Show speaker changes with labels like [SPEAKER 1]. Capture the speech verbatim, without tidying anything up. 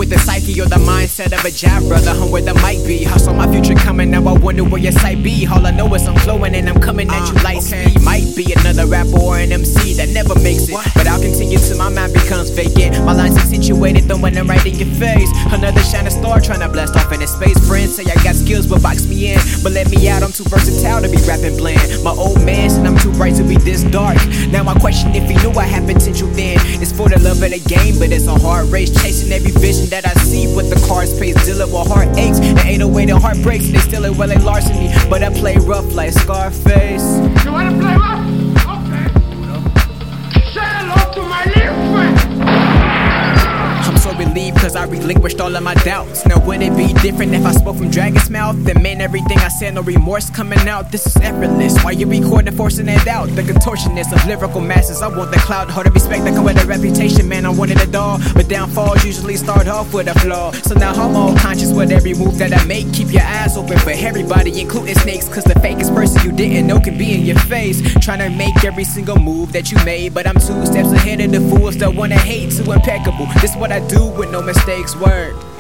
[SPEAKER 1] with the psyche or the mindset of a jab brother. I'm where the mic be. I saw my future coming, now I wonder where your sight be. All I know is I'm flowing and I'm coming at you light
[SPEAKER 2] okay.
[SPEAKER 1] speed. Might be another rapper or an M C that never makes it,
[SPEAKER 2] What?
[SPEAKER 1] but I'll continue till my mind becomes vacant. My lines accentuated, throwing them right in your face. Another shining star trying to blast off into space. Friends say I got skills but box me in, but let me out, I'm too versatile to be rapping bland. My old man said I'm too bright to be this dark. Now I question if he knew I had potential then. It's for the love of the game, but it's a hard race, chasing every vision that I see. With the cards pays, dealing with heartaches and ain't oh eight and heartbreaks. They steal it while they larceny, but I play rough like Scarface.
[SPEAKER 3] You wanna play rough? Okay. Say hello to my little friend.
[SPEAKER 1] I'm so relieved cause I relinquished all of my doubts. Now would it be different if I spoke from Dragon's mouth? Then man, everything I said, no remorse coming out. This is effortless, why you recording, forcing it out? The contortionist of lyrical masses, I want the clout. Hard to respect, that come with a reputation, man, I wanted it all. But downfalls usually start off with a flaw. So now I'm all conscious with every move that I make. Keep your eyes open for everybody, including snakes, cause the fakest person you didn't know can be in your face. Trying to make every single move that you made, but I'm two steps ahead of the fools that wanna hate, too impeccable. This what I do with no mistakes, word.